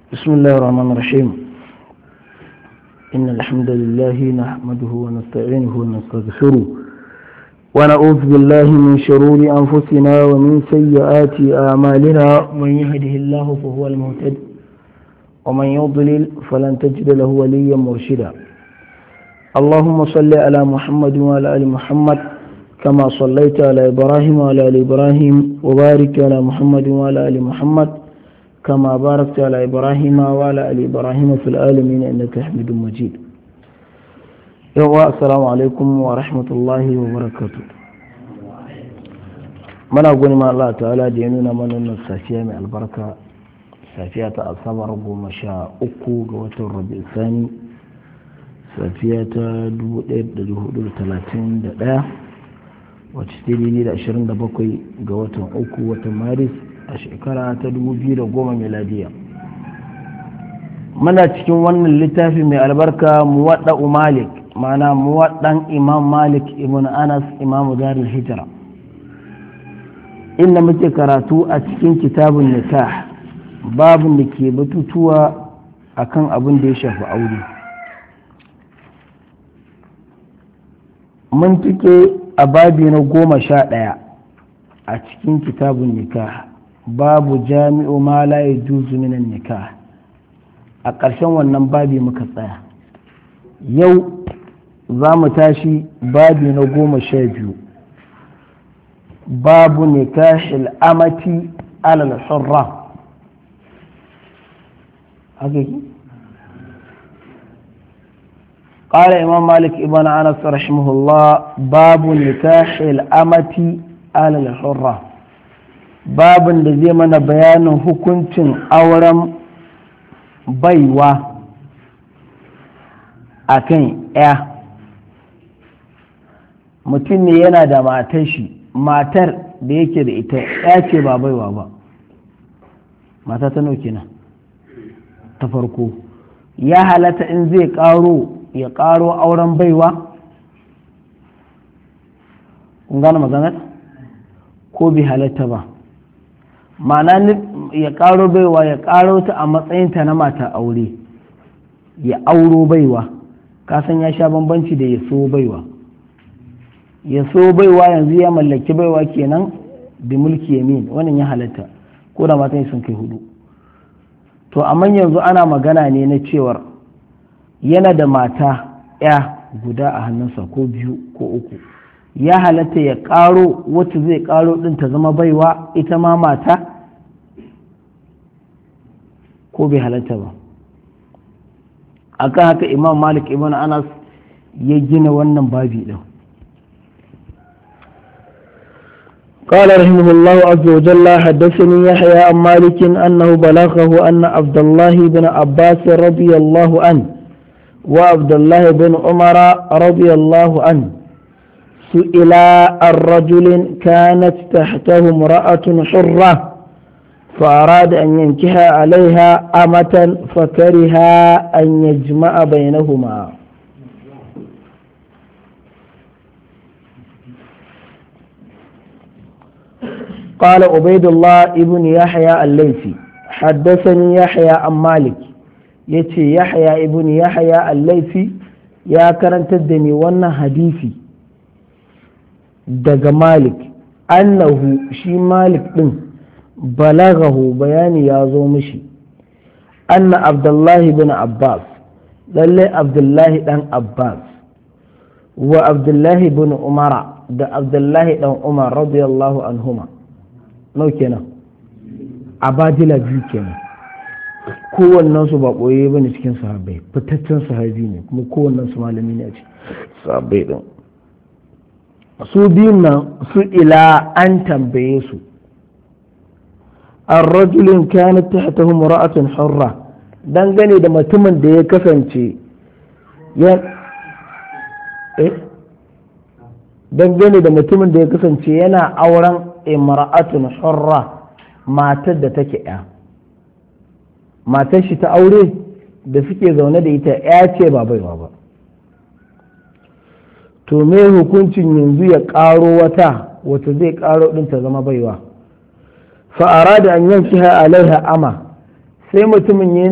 بسم الله الرحمن الرحيم إن الحمد لله نحمده ونستعينه ونستغفره ونعوذ بالله من شرور أنفسنا ومن سيئات أعمالنا من يهده الله فهو المهتد ومن يضلل فلن تجد له وليا مرشدا اللهم صل على محمد وعلى آل محمد كما صليت على إبراهيم وعلى آل إبراهيم وبارك على محمد وعلى آل محمد كما باركت على إبراهيم وعلى آل إبراهيم في العالمين إنك حميد مجيد. السلام عليكم ورحمة الله وبركاته. من أقول ما الله تعالى ديننا من السافية من البركة سافية الصبر ومشاء أكو قوة الربيع الثاني سافية دو 30 وتشتري لي 27 قوة أكو وتمارس a shekara ta 2010 miladiya. Muna cikin wannan littafi mai albarka muwadda Malik, mana muwaddan Imam Malik ibn Anas Imam Darul Hijra, inda muke karatu a cikin kitabun nikah, babun da ke batutuwa akan abin da ya shafi aure. Mun cike a babi na 11 a cikin kitabun nikah, babu jami'u ma la yajuzu minan nikah. A ƙarshen wannan babi muka tsaya. Yau za mu tashi babi na 12, babu nikahil amati alal hurra. قال إمام مالك ابن أنس رحمه الله باب نكاح الأمة على الحرة. babin da zai mana bayanin hukuncin auren baiwa a kan ya mutum ne yana da matar shi, matar da yake da ita ya ce ba baiwa ba, mata ta nauke na ta farko, ya halatta in zai ya karo auren baiwa, kun gane maganar ko bi halatta ba, ma'ana ya karo baiwa ya karo ta a matsayinta na mata aure, ya auro baiwa, kasan ya sha bambanci da ya so baiwa. Ya so baiwa yanzu ya mallaki baiwa kenan da mulki yamin, wannan ya halatta ko da matan sun kai 4. To amma yanzu ana magana ne na cewar yana da mata ya guda a hannunsa ko 2 ko 3, ya halatta ya karo wacce zai karo din ta zama baiwa ita ma mata ko bai halatta ba. akan haka Imam Malik ibn Anas ya gina wannan babi din. قال رحمه الله عز وجل حدثني يحيى عن مالك أنه بلغه أن عبد الله بن عباس رضي الله عنه وعبد الله بن عمر رضي الله عنه سئل الرجل كانت تحته امرأة حرة فأراد أن ينكح عليها أمة فكره أن يجمع بينهما. قال عبيد الله ابن يحيى الليثي حدثني يحيى عن مالك، يتي يحيى ابن يحيى الليثي يا كرنت الدني وانا حديثي daga Malik annahu shi Malik din balagahu bayani ya zo mishi anna Abdullahi bin Abbas, lalle Abdullahi dan Abbas wa Abdullahi bin Umar da Abdullahi dan Umar radiyallahu anhuma, nau kenan abadila biyu kenan, kowannen su ba koye bane cikin sahabbai, fitaccen sahabi ne kuma kowannen su malami ne a cikin sahabbai din. Su biyun nan su ila an tambaye su ar-rajulin kanat tahtahu imra'atun hurra, dangane da mutumin da ya kasance yana auren imra'atun hurra, matar da take ya, matar shi ta aure da suke zaune da ita ya ce ba baiwa ba. To me hukuncin yanzu ya ƙaro wata zai ƙaro ɗin ta zama baiwa? Fa'ara da an yanki alaiha ama, sai mutumin